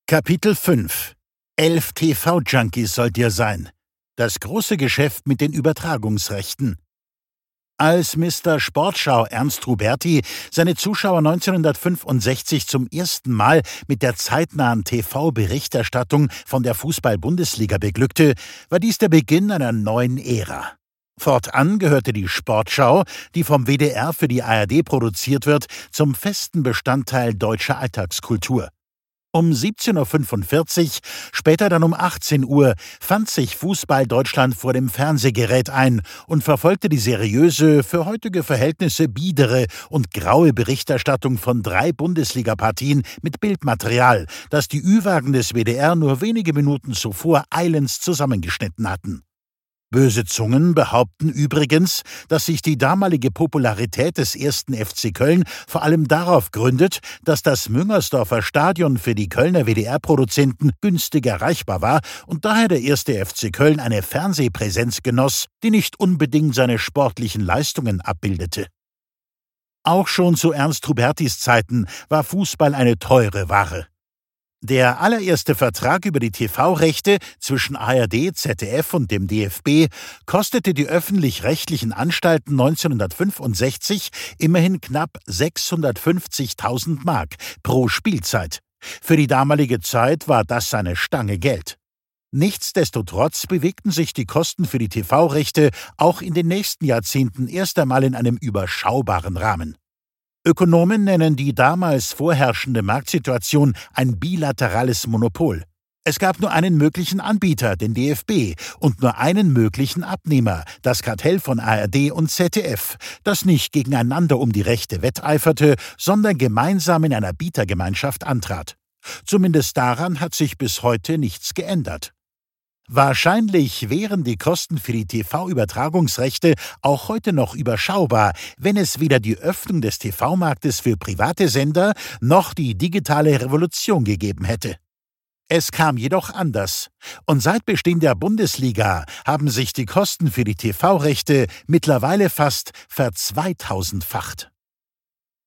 Kapitel 5 11 TV-Junkies sollt ihr sein. Das große Geschäft mit den Übertragungsrechten. Als Mr. Sportschau Ernst Ruberti seine Zuschauer 1965 zum ersten Mal mit der zeitnahen TV-Berichterstattung von der Fußball-Bundesliga beglückte, war dies der Beginn einer neuen Ära. Fortan gehörte die Sportschau, die vom WDR für die ARD produziert wird, zum festen Bestandteil deutscher Alltagskultur. Um 17:45 Uhr, später dann um 18 Uhr, fand sich Fußball Deutschland vor dem Fernsehgerät ein und verfolgte die seriöse, für heutige Verhältnisse biedere und graue Berichterstattung von 3 Bundesliga-Partien mit Bildmaterial, das die Ü-Wagen des WDR nur wenige Minuten zuvor eilends zusammengeschnitten hatten. Böse Zungen behaupten übrigens, dass sich die damalige Popularität des 1. FC Köln vor allem darauf gründet, dass das Müngersdorfer Stadion für die Kölner WDR-Produzenten günstig erreichbar war und daher der 1. FC Köln eine Fernsehpräsenz genoss, die nicht unbedingt seine sportlichen Leistungen abbildete. Auch schon zu Ernst Rubertis Zeiten war Fußball eine teure Ware. Der allererste Vertrag über die TV-Rechte zwischen ARD, ZDF und dem DFB kostete die öffentlich-rechtlichen Anstalten 1965 immerhin knapp 650.000 Mark pro Spielzeit. Für die damalige Zeit war das eine Stange Geld. Nichtsdestotrotz bewegten sich die Kosten für die TV-Rechte auch in den nächsten Jahrzehnten erst einmal in einem überschaubaren Rahmen. Ökonomen nennen die damals vorherrschende Marktsituation ein bilaterales Monopol. Es gab nur einen möglichen Anbieter, den DFB, und nur einen möglichen Abnehmer, das Kartell von ARD und ZDF, das nicht gegeneinander um die Rechte wetteiferte, sondern gemeinsam in einer Bietergemeinschaft antrat. Zumindest daran hat sich bis heute nichts geändert. Wahrscheinlich wären die Kosten für die TV-Übertragungsrechte auch heute noch überschaubar, wenn es weder die Öffnung des TV-Marktes für private Sender noch die digitale Revolution gegeben hätte. Es kam jedoch anders. Und seit Bestehen der Bundesliga haben sich die Kosten für die TV-Rechte mittlerweile fast verzweitausendfacht.